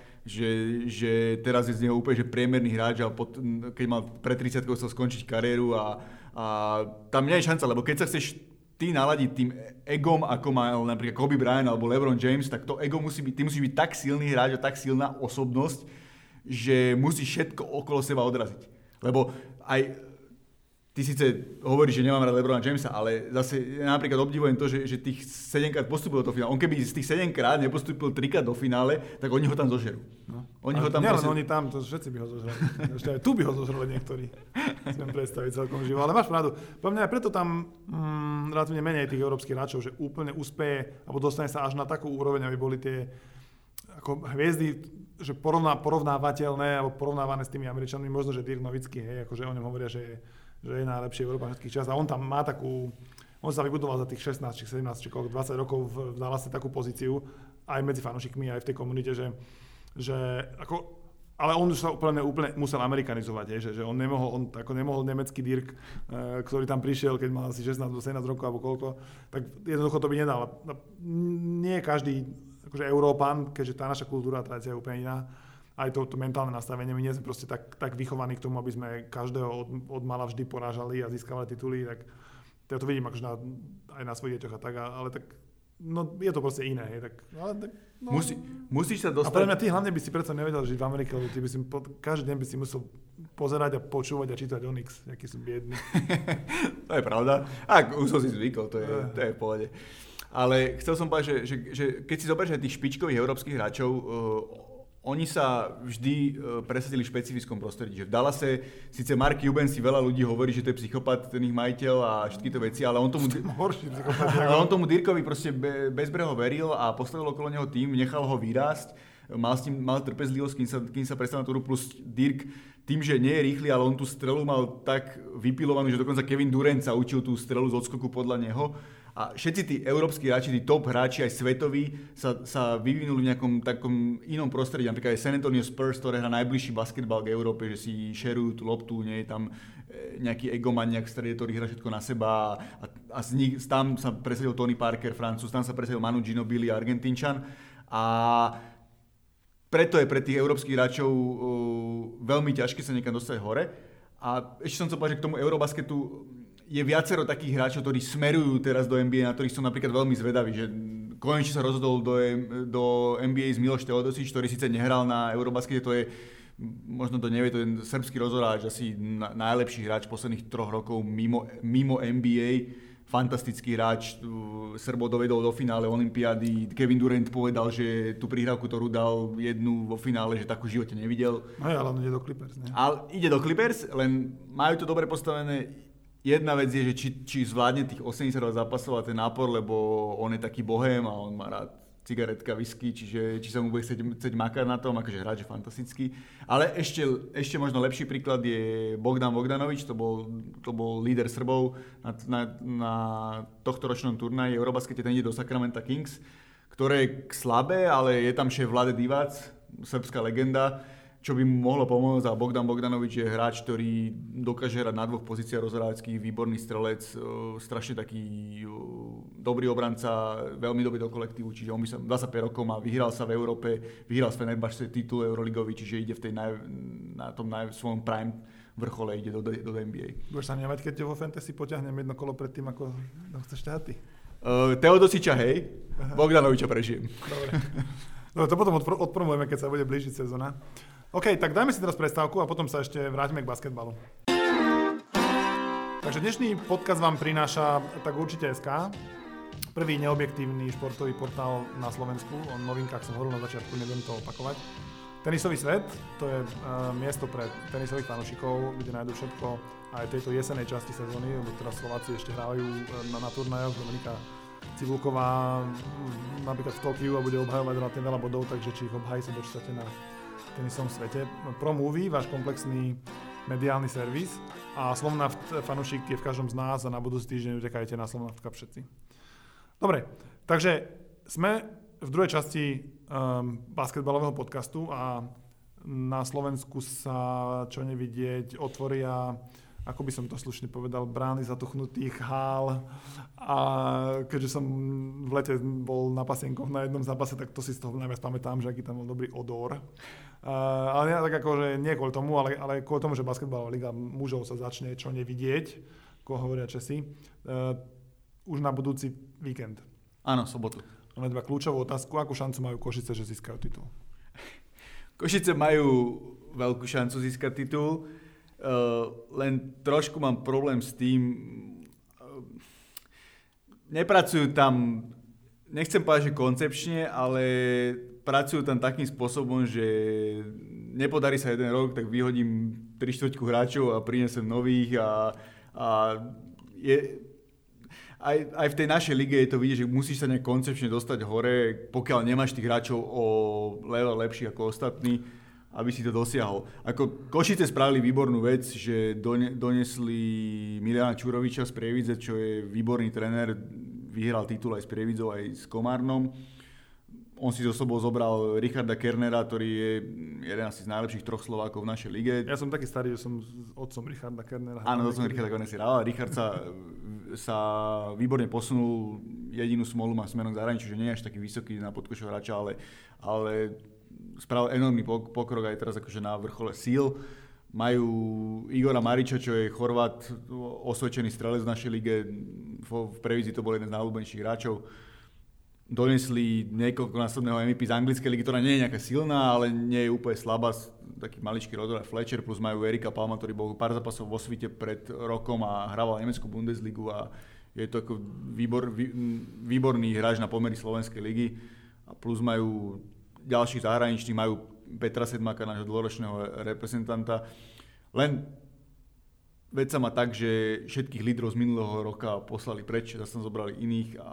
že teraz je z neho úplne že priemerný hráč a keď mal pred 30 chcel skončiť kariéru a tam nie je šanca, lebo keď sa chceš ty naladiť tým egom, ako mal napríklad Kobe Bryant alebo LeBron James, tak to ego ty musíš byť tak silný hráč a tak silná osobnosť, že musíš všetko okolo seba odraziť. Lebo aj ty síce hovoríš, že nemám rád LeBrona Jamesa, ale zase ja napríklad obdivujem to, že tých 7-krát postúpil do finále. On keby z tých 7-krát nepostúpil 3-krát do finále, tak oni ho tam zožerú. No. Oni ho tam oni tam, to všetci by ho zožrali. Ešte aj tu by ho zožrali niektorí. Chcem predstaviť celkom živo. Ale máš pravdu. Po mňa aj preto tam relatívne menej tých európskych hráčov, že úplne úspeje, alebo dostane sa až na takú úroveň, aby boli tie ako hviezdy, že porovnávateľné alebo porovnávané s tými Američanmi, možno, že Dirk Nowitzki, hej, akože o ňom hovoria, že je najlepší Európan všetkých čas a on tam má on sa vybudoval za tých 16, či 17, či 20 rokov v Dallase takú pozíciu aj medzi fanúšikmi, aj v tej komunite, že ako, ale on už sa úplne musel amerikanizovať, že on nemohol nemecký Dirk, ktorý tam prišiel, keď mal asi 16-17 rokov alebo koľko, tak jednoducho to by nedal. Nie každý akože Európan, keďže tá naša kultúra a tradícia je úplne iná, aj to mentálne nastavenie, my nie sme proste tak vychovaní k tomu, aby sme každého od mala vždy porážali a získavali tituly, tak ja to vidím akože aj na svojich deťoch a tak, ale tak, no je to proste iné, tak, ale tak, no. Musíš sa dostať... A podľa mňa ty hlavne by si predsa nevedel žiť v Amerike, lebo ty by si každý deň by si musel pozerať a počúvať a čítať Onyx, aký sú biední. To je pravda. Už som si zvykol, to je v pohode. Ale chcel som povedať, že keď si zoberieš aj tých špičkových európskych hráčov, oni sa vždy presadili v špecifickom prostredí. Že v Dallase síce Mark Cuban si veľa ľudí hovorí, že to je psychopat, ten ich majiteľ a všetky to veci, ale on tomu Dirkovi proste bezbreho veril a postavil okolo neho tým, nechal ho vyrásť, mal trpezlivosť, kým sa prestal na túru, plus Dirk tým, že nie je rýchly, ale on tú strelu mal tak vypilovanú, že dokonca Kevin Durant sa učil tú strelu z odskoku podľa neho. A všetci tí európski hráči, tí top hráči, aj svetoví, sa vyvinuli v nejakom takom inom prostredí. Napríklad aj San Antonio Spurs, ktoré hrá najbližší basketbal k Európe, že si šerujú tú loptu, nie je tam nejaký egomaniak v strede, ktorý hrá všetko na seba. A tam sa presadil Tony Parker, Francúz, tam sa presadil Manu Ginobili, Argentínčan. A preto je pre tých európskych hráčov veľmi ťažké sa niekam dostať hore. A ešte som chcel povedať, že k tomu Eurobasketu je viacero takých hráčov, ktorí smerujú teraz do NBA, na ktorých som napríklad veľmi zvedavý, že konečne sa rozhodol do NBA z Miloš Teodosič, ktorý síce nehral na Eurobaskete, to je, možno to nevie, to je srbský rozoráč, asi najlepší hráč posledných 3 rokov mimo NBA, fantastický hráč, Srbo dovedol do finále olympiády, Kevin Durant povedal, že tú prihrávku, ktorú dal jednu vo finále, že takú v živote nevidel. No ale on ide do Clippers, ne? Ale ide do Clippers, len majú to dobre postavené. Jedna vec je, že či zvládne tých 82 zápasov a ten nápor, lebo on je taký bohém a on má rád cigaretka, whisky, čiže či sa mu bude chcieť makať na tom, akože hráč je fantastický. Ale ešte možno lepší príklad je Bogdan Bogdanovič, to bol líder Srbov na tohtoročnom turnaji Eurobaskete, ten ide do Sacramento Kings, ktoré je slabé, ale je tam šéf Vlade Divac, srbská legenda, čo by mu mohlo pomôcť, a Bogdan Bogdanovič je hráč, ktorý dokáže hrať na 2 pozíciách rozhráčských, výborný strelec, strašne taký dobrý obranca, veľmi dobrý do kolektívu, čiže on by sa 25 rokov má, vyhral sa v Európe, vyhral s Fenerbahce titul Euroligový, čiže ide v tej na tom svojom prime vrchole, ide do NBA. Budeš sa mňavať, keď vo fantasy poťahnem jedno kolo pred tým, ako chceš ťahať ty? Teodosiča, hej, Bogdanoviča prežijem. Dobre, to potom odpromujeme, keď sa bude blížiť sezóna. OK, tak dajme si teraz prestávku a potom sa ešte vráťme k basketbalu. Takže dnešný podcast vám prináša tak určite SK, prvý neobjektívny športový portál na Slovensku. O novinkách som hovoril na začiatku, nebudem to opakovať. Tenisový svet, to je miesto pre tenisových fanúšikov, kde nájdú všetko aj tejto jesenej časti sezóny, lebo teraz Slováci ešte hrávajú na turnajoch. Dominika Cibulková napríklad v Tokiu a bude obhajovať relatívne veľa bodov, takže či ich obhají sa dočítate na tenisovom svete. Pro Movie, váš komplexný mediálny servis a Slovnaft fanúšik je v každom z nás a na budúci týždeň utekajte na Slovnaft Cup všetci. Dobre, takže sme v druhej časti basketbalového podcastu a na Slovensku sa, čo nevidieť, otvoria, ako by som to slušne povedal, brány zatuchnutých hál a keďže som v lete bol na pasienkoch na jednom zápase, tak to si z toho najviac pamätám, že aký tam bol dobrý odor. Ale ja tak akože nie kvôli tomu, ale kvôli tomu, že basketbalová liga mužov sa začne čo nevidieť, ako hovoria Česi, už na budúci víkend. Áno, sobotu. Máme dva kľúčovú otázku, akú šancu majú Košice, že získajú titul? Košice majú veľkú šancu získať titul, len trošku mám problém s tým, nepracujú tam, nechcem povedať, že koncepčne, ale pracujú tam takým spôsobom, že nepodarí sa jeden rok, tak vyhodím 3/4 hráčov a prinesem nových a aj v tej našej lige je to vidieť, že musíš sa nejak koncepčne dostať hore, pokiaľ nemáš tých hráčov o level lepších ako ostatní, aby si to dosiahol. Ako Košice spravili výbornú vec, že donesli Miliana Čuroviča z Prievidze, čo je výborný tréner, vyhral titul aj s Prievidzou, aj s Komárnom. On si so sebou zobral Richarda Kernera, ktorý je jeden asi z najlepších troch Slovákov v našej lige. Ja som taký starý, že som s otcom Richarda Kernera. Áno, otcom Richarda Kernera si hral. Richard sa výborne posunul, jedinú smolu má smerom k zahraničiu, že nie je až taký vysoký na podkošového hráča, ale spravil enormný pokrok aj teraz akože na vrchole síl. Majú Igora Mariča, čo je Chorvát, osvedčený strelec v našej lige. V Prevízi to bol jeden z najľúbenejších hráčov. Donesli niekoľkonásobného MVP z anglickej ligy, ktorá nie je nejaká silná, ale nie je úplne slabá. Taký maličký rodor Fletcher, plus majú Erika Palma, ktorý bol pár zápasov vo svite pred rokom a hrával nemeckú Bundesligu a je to ako výborný hráč na pomery slovenskej ligy. A plus majú ďalších zahraničných, majú Petra Sedmáka, nášho dlhoročného reprezentanta. Len vec sa má tak, že všetkých lídrov z minulého roka poslali preč, zase tam zobrali iných a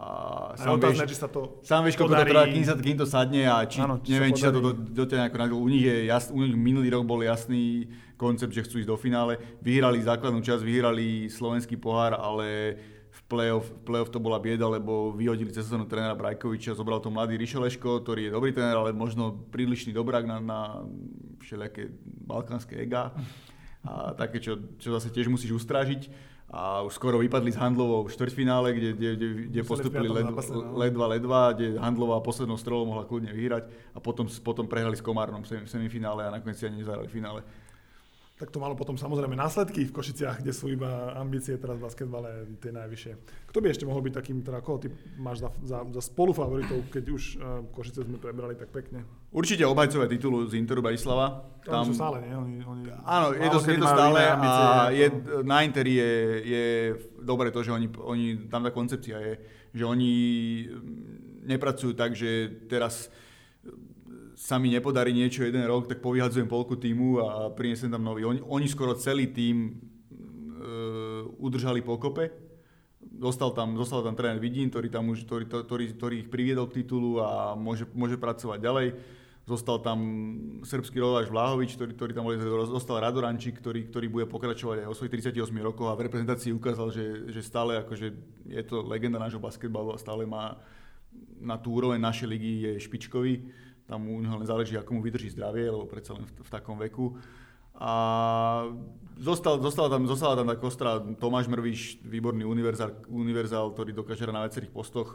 sám vieš, koľko to trvá, kým to sadne a či, áno, neviem, či sa to dotiaľ nejako nadol. U nich minulý rok bol jasný koncept, že chcú ísť do finále. Vyhrali základnú časť, vyhrali slovenský pohár, ale v play-off to bola bieda, lebo vyhodili cez sezónu trénera Brajkoviča, zobral to mladý Rišeleško, ktorý je dobrý tréner, ale možno prílišný dobrák na všelijaké balkánske ega. A také, čo zase tiež musíš ustrážiť. A už skoro vypadli z Handlovou v štvrťfinále, kde postupili ledva, kde Handlová poslednou strelou mohla kľudne vyhrať a potom prehrali s Komárnom v semifinále a nakoniec si ani nezahrali v finále. Tak to malo potom samozrejme následky v Košiciach, kde sú iba ambície teraz v basketbale tie najvyššie. Kto by ešte mohol byť takým, teda koho ty máš za spolufavoritov, keď už Košice sme prebrali tak pekne? Určite obhajcové titulu z Interu Bratislava. Tam sú stále, nie? Áno, je to stále a na Interi je dobre to, že oni tam tá koncepcia je, že oni nepracujú tak, že teraz sa mi nepodarí niečo jeden rok, tak povyhadzujem polku týmu a prinesem tam nový. Oni skoro celý tím udržali pokope. Dostal tam tréner Vidín, ktorý ich priviedol k titulu a môže pracovať ďalej. Zostal tam srbský rodáč Vláhovič, ktorý tam bol, zostal Radorančík, ktorý bude pokračovať aj o svojich 38 rokoch a v reprezentácii ukázal, že stále akože je to legenda nášho basketbalu a stále má na tú úroveň našej ligy je špičkový. Tam u neho len záleží, ako mu vydrží zdravie, lebo predsa len v takom veku. A zostala tam tá kostra Tomáš Mrviš, výborný univerzál, ktorý dokáže na viacerých postoch.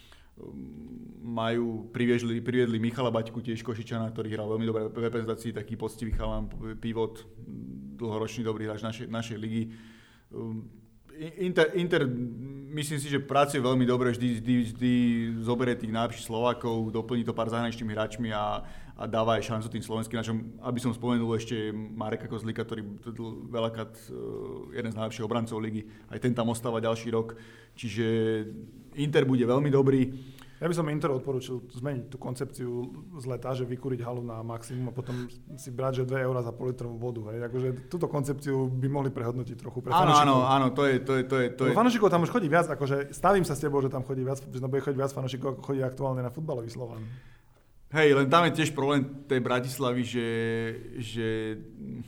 Priviedli Michala Baťku, tiež Košičana, ktorý hral veľmi dobre v reprezentácii, taký poctivý chalan, pivot, dlhoročný dobrý hráč našej ligy. Inter, myslím si, že pracuje veľmi dobre, vždy zoberie tých najlepších Slovákov, doplní to pár zahraničnými hráčmi a dáva aj šancu tým slovenským hráčom. Aby som spomenul ešte Mareka Kozlíka, ktorý veľakrát jeden z najlepších obrancov ligy, aj ten tam ostáva ďalší rok. Čiže Inter bude veľmi dobrý. Ja by som Inter odporúčil zmeniť tú koncepciu z leta, že vykúriť halu na maximum a potom si brať, že 2 € za pol-litrovú vodu. Hej. Akože túto koncepciu by mohli prehodnotiť trochu pre fanúšikov. Áno, to je. Fanúšikov tam už chodí viac, akože stavím sa s tebou, že tam chodí viac, že tam bude chodiť viac fanúšikov, ako chodí aktuálne na futbalový Slovan. Hej, len tam je tiež problém tej Bratislavy, že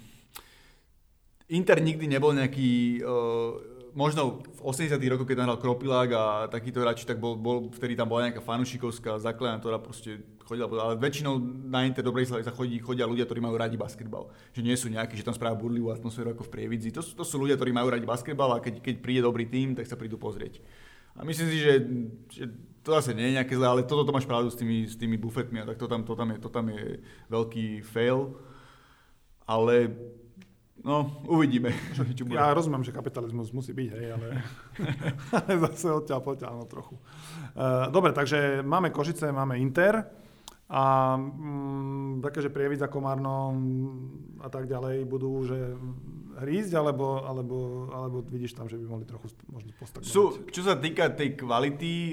Inter nikdy nebol nejaký... možno v 80. rokoch, keď tam hral Kropilák a takýto hráči, tak bol vtedy tam bola nejaká fanúšikovská základňa, ktorá proste chodila, ale väčšinou na Inter do Bratislavy sa chodia ľudia, ktorí majú radi basketbal. Že nie sú nejakí, že tam spravia burlivú atmosféru ako v Prievidzi. To sú ľudia, ktorí majú radi basketbal a keď príde dobrý tím, tak sa prídu pozrieť. A myslím si, že to zase nie je nejaké zlé, ale toto máš pravdu s tými bufetmi a tak to tam je veľký fail. Ale no, uvidíme. Ja rozumiem, že kapitalizmus musí byť, hej, ale zase odtiaľ potiaľ trochu. Dobre, takže máme Košice, máme Inter a také, že Prievidza, Komárno a tak ďalej budú že hrísť, alebo vidíš tam, že by mohli trochu možno postagnovať? Čo sa týka tej kvality,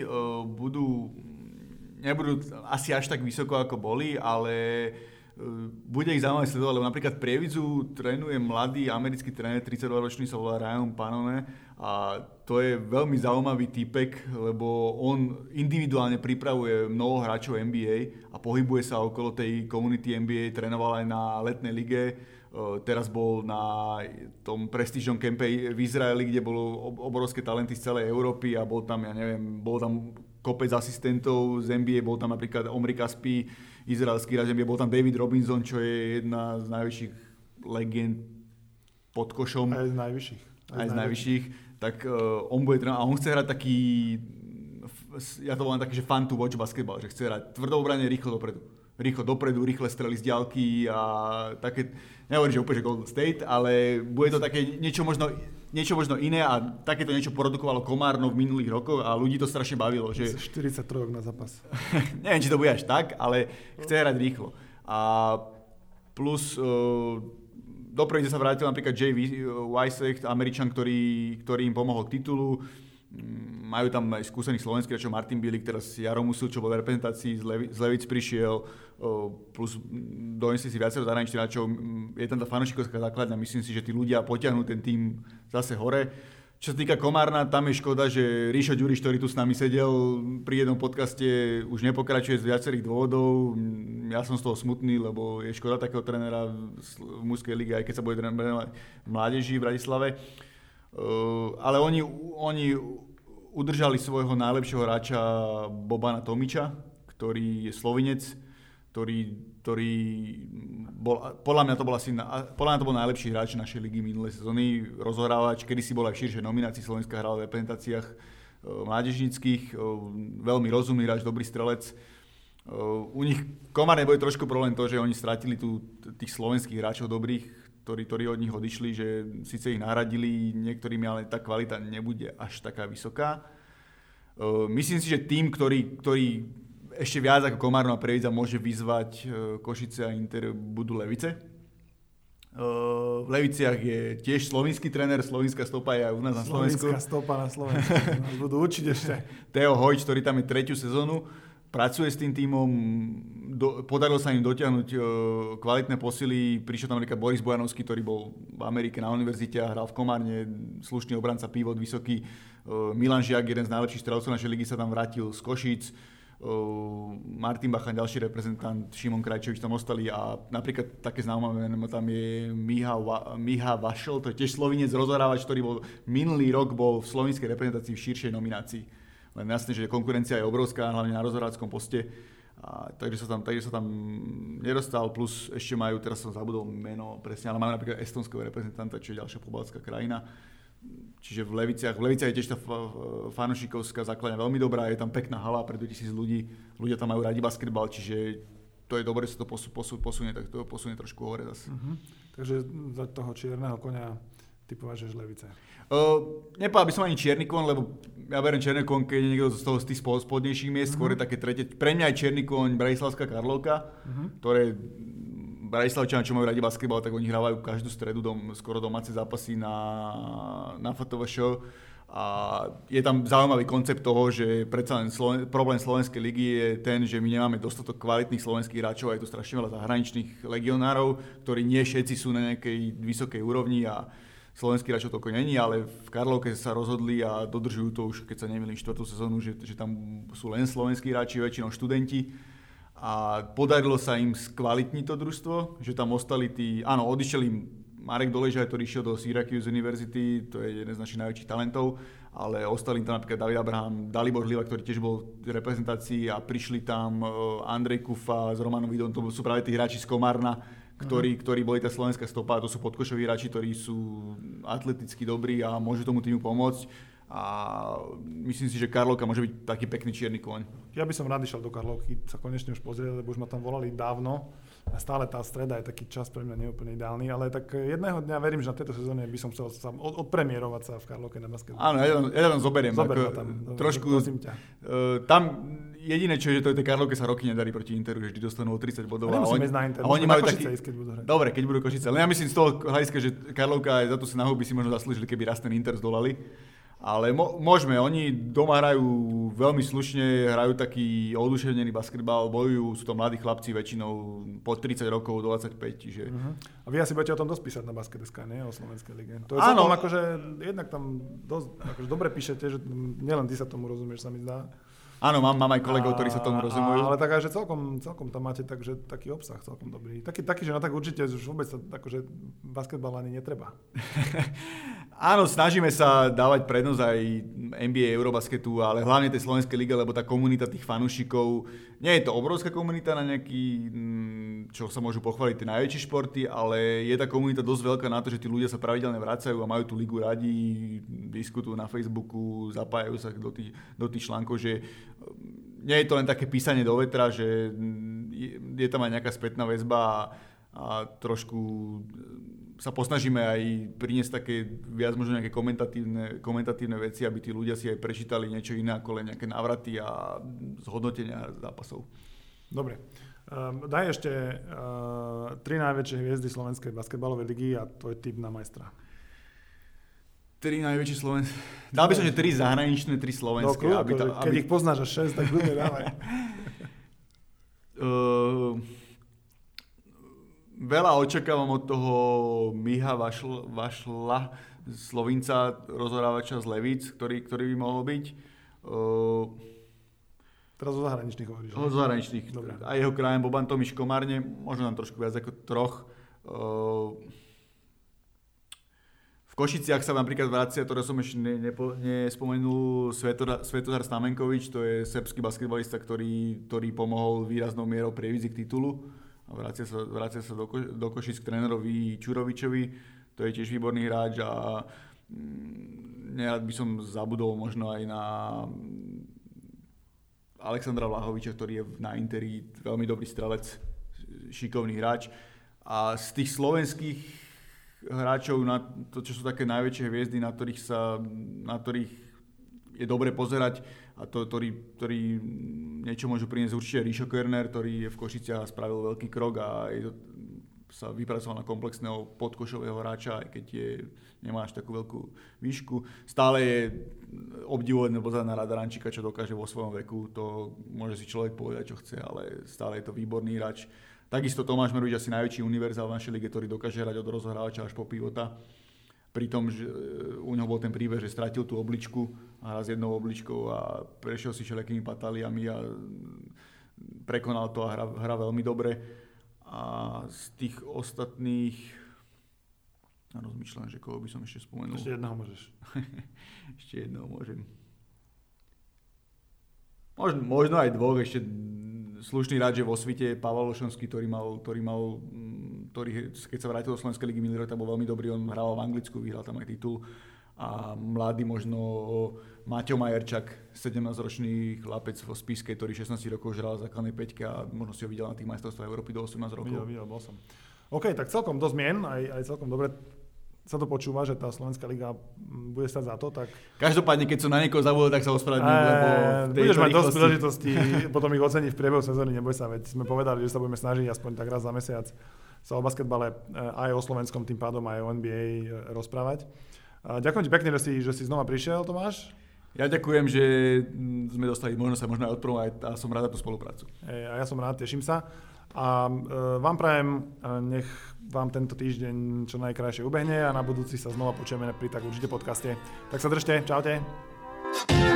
nebudú asi až tak vysoko, ako boli, ale bude ich zaujímavé sledovať, lebo napríklad Prievidzu trénuje mladý americký tréner, 32-ročný, sa volá Ryan Panone a to je veľmi zaujímavý typek, lebo on individuálne pripravuje mnoho hráčov NBA a pohybuje sa okolo tej komunity NBA, trénoval aj na letnej lige, teraz bol na tom prestížnom kempe v Izraeli, kde bolo obrovské talenty z celej Európy a bol tam kopec asistentov z NBA, bol tam napríklad Omri Caspi, izraelský hráč NBA, bol tam David Robinson, čo je jedna z najvyšších legend pod košom. Aj z najvyšších. Tak on bude trénovať a on chce hrať taký, ja to volám taký, že fun to watch basketball, že chce hrať tvrdoobrane rýchlo dopredu, rýchle strely z diaľky a také, nehovorím, že úplne že Golden State, ale bude to také niečo možno iné a takéto niečo produkovalo Komárno v minulých rokoch a ľudí to strašne bavilo. Že 43 na zápas. Neviem, či to bude až tak, ale chce hrať rýchlo. A plus dopredu sa vrátil napríklad Jay Weissach, Američan, ktorý im pomohol k titulu. Majú tam aj skúsených slovenských hráčov, Martin Bielik, teraz Jaro Musil, čo bol v reprezentácii z Levic prišiel, plus donesli si viacero zahraničných hráčov. Je tam tá fanúšikovská základňa, myslím si, že tí ľudia potiahnú ten tým zase hore. Čo sa týka Komárna, tam je škoda, že Ríšo Ďuriš, ktorý tu s nami sedel pri jednom podcaste, už nepokračuje z viacerých dôvodov. Ja som z toho smutný, lebo je škoda takého trénera v mužskej lige, aj keď sa bude trénovať v mládeži v Bratislave. Ale oni udržali svojho najlepšieho hráča Bobana Tomiča, ktorý je Slovinec, ktorý bol, podľa mňa to bol najlepší hráč našej ligy minulé sezóny, rozhrávač, kedysi bol aj v širšej nominácii, Slovenska hral v reprezentáciách mládežníckych, veľmi rozumný hráč, dobrý strelec. U nich Komárne bude trošku problém to, že oni stratili tých slovenských hráčov dobrých, ktorí od nich odišli, že síce ich nahradili niektorými, ale tá kvalita nebude až taká vysoká. Myslím si, že tým, ktorý ešte viac ako Komárno a Prievidza môže vyzvať Košice a Inter, budú Levice. V Leviciach je tiež slovinský tréner, slovinská stopa je aj u nás na Slovensku. Slovinská stopa na Slovensku, budú učiť ešte. Teo Hojč, ktorý tam je 3. sezónu, pracuje s tým tímom, podarilo sa im dotiahnuť kvalitné posily, prišiel tam napríklad Boris Bojanovský, ktorý bol v Amerike na univerzite a hral v Komárne, slušný obranca, pivot, vysoký. Milan Žiak, jeden z najlepších strelcov našej ligy, sa tam vrátil z Košíc. Martin Bachan, ďalší reprezentant, Šimon Krajčovič tam ostali a napríklad také známe tam je Miha Vašel, to je tiež Slovinec, rozhrávač, ktorý bol minulý rok bol v slovinskej reprezentácii v širšej nominácii. Len jasne, že konkurencia je obrovská, hlavne na rozhráčskom poste. Takže sa tam nedostal, plus ešte majú, teraz som zabudol meno presne, ale majú napríklad estonského reprezentanta, čo je ďalšia pobaltská krajina. Čiže v Leviciach je tiež tá fanúšikovská základňa veľmi dobrá, je tam pekná hala pre 2000 ľudí, ľudia tam majú radi basketbal, čiže to je dobre, že sa to posunie, tak to posunie trošku hore zase. Takže za toho čierneho koňa ty považuješ Levice? Nepovedal by som ani čierny kôň, lebo ja beriem čierny kôň, keď je niekto z tých spodnejších miest, skôr je také tretie. Pre mňa je čierny kôň Bratislavská Karlovka, ktoré Bratislavčania, čo majú radi basketbal, tak oni hrávajú každú stredu skoro domáce zápasy na FTV. A je tam zaujímavý koncept toho, že predsa len problém Slovenskej ligy je ten, že my nemáme dostatok kvalitných slovenských hráčov a je tu strašne veľa zahraničných legionárov, ktorí nie všetci sú na nejakej vysokej úrovni a slovenských hráčov toľko není, ale v Karlovke sa rozhodli a dodržujú to už, keď sa nemýlim, 4. sezónu, že tam sú len slovenskí hráči, väčšinou študenti. A podarilo sa im skvalitniť to družstvo, že tam ostali odišiel im Marek Doležaj, ktorý išiel do Syracuse University, to je jeden z našich najväčších talentov, ale ostali tam napríklad David Abraham, Dalibor Hliva, ktorý tiež bol v reprezentácii a prišli tam Andrej Kufa s Romanom Vidom, to sú práve tí hráči z Komárna, ktorí boli tá slovenská stopa, to sú podkošoví hráči, ktorí sú atleticky dobrí a môžu tomu týmu pomôcť. A myslím si, že Karlovka môže byť taký pekný čierny kôň. Ja by som rád išiel do Karlovky sa konečne už pozrieť, lebo už ma tam volali dávno a stále tá streda je taký čas pre mňa neúplne ideálny, ale tak jedného dňa verím, že na tejto sezóne by som chcel odpremierovať sa v Karlovke na basketbal. Áno, ja tam zoberiem. Zober tam, trošku, prosím ťa. Tam jediné, čo je, že tej Karlovke sa roky nedarí proti Interu, že vždy dostanú o 30 bodov. A nemusíme ísť na Inter, oni majú taký... keď budú hrať. Dobre, keď budú Košice. Ale ja myslím z toho hľadiska, že Karlovka aj za to si by si možno zaslúžili, keby raz ten Inter zdolali. Ale môžeme, oni doma hrajú veľmi slušne, hrajú taký oduševnený basketbal, bojujú, sú to mladí chlapci väčšinou po 30 rokov do 25, čiže... A vy asi budete o tom dosť písať na Basket.sk, nie? O Slovenskej lige. To je celkom akože, jednak tam dosť akože dobre píšete, že nielen ty sa tomu rozumieš, sa mi zdá. Áno, mám aj kolegov, ktorí sa tomu rozumujú. Ale tak že celkom tam máte taký obsah celkom dobrý. Taký, že tak určite už vôbec akože basketbal ani netreba. Áno, snažíme sa dávať prednosť aj NBA, Eurobasketu, ale hlavne tej Slovenskej lige, lebo tá komunita tých fanúšikov, nie je to obrovská komunita na nejaký, čo sa môžu pochváliť tie najväčšie športy, ale je tá komunita dosť veľká na to, že tí ľudia sa pravidelne vracajú a majú tú ligu radi, diskutujú na Facebooku, zapájajú sa do tých článkov, že nie je to len také písanie do vetra, že je tam aj nejaká spätná väzba a trošku sa posnažíme aj priniesť také viac možno nejaké komentatívne veci, aby tí ľudia si aj prečítali niečo iné ako len nejaké návraty a zhodnotenia zápasov. Dobre. Daj ešte 3 najväčšie hviezdy slovenskej basketbalovej ligy a tvoj tip na majstra. 3 najväčšie slovenské. Dal by som, že 3 zahraničné, 3 slovenské. No, keď ich poznáš až 6, tak ľudia dávaj. Veľa očakávam od toho Miha Vašla, Slovinca, rozhrávača z Levíc, ktorý by mohol byť. Teraz o zahraničných hovoríš. O zahraničných. Dobre. A jeho krajem Boban Tomiš Komárne, možno nám trošku viac ako 3. V Košiciach sa napríklad vracia, ktoré som ešte nespomenul, Svetozar Stamenkovič, to je srbský basketbalista, ktorý pomohol výraznou mierou prievidzi k titulu. A vracia sa do Košic k trénerovi Čurovičovi, to je tiež výborný hráč a nerad by som zabudol možno aj na Alexandra Vlahoviča, ktorý je na Interi veľmi dobrý strelec, šikovný hráč. A z tých slovenských hráčov, to čo sú také najväčšie hviezdy, na ktorých je dobre pozerať a ktorí niečo môžu priniesť určite Ríšo Körner, ktorý je v Košiciach a spravil veľký krok a sa vypracoval na komplexného podkošového hráča, aj keď nemá až takú veľkú výšku. Stále je obdivuhodné pozerať na Radarančíka, čo dokáže vo svojom veku. To môže si človek povedať, čo chce, ale stále je to výborný hráč. Takisto Tomáš Meruč, asi najväčší univerzál v našej lige, ktorý dokáže hrať od rozohrávača až po pivota. Pritom, že u neho bol ten príbeh, že stratil tú obličku a hral s jednou obličkou a prešiel si všelijakými patáliami a prekonal to a hra veľmi dobre. A z tých ostatných, rozmýšľam, že koho by som ešte spomenul. Ešte jedného môžeš. Ešte jedného môžem. Možno aj dvoch, ešte slušný hráč je vo svite, Pavel Lošonský, ktorý keď sa vrátil do Slovenskej ligy minulý rok, bol veľmi dobrý, on hral v Anglicku, vyhral tam aj titul. A mladý možno Maťo Majerčak, 17-ročný chlapec vo Spiske, ktorý 16 rokov už hral v základnej peťke a možno si ho videl na tých majstrovstvách Európy do 18 rokov. Videl, bol som. OK, tak celkom dosť mien, aj celkom dobre sa to počúva, že tá Slovenská liga bude stať za to, tak... Každopádne, keď som na niekoho zabudol, tak sa ospravedlňujem, lebo budeš mať dosť príležitostí, potom ich oceniť v priebehu sezóny, neboj sa, veď sme povedali, že sa budeme snažiť aspoň tak raz za mesiac sa o basketbale aj o slovenskom, tým pádom aj o NBA rozprávať. Ďakujem ti pekne, že si znova prišiel, Tomáš. Ja ďakujem, že sme dostali možnosť sa možno aj odpromovať a som rád za tú spoluprácu. A ja som rád, teším sa. A vám prajem, nech vám tento týždeň čo najkrajšie ubehne a na budúci sa znova počujeme pri tak určite podcaste. Tak sa držte, čaute.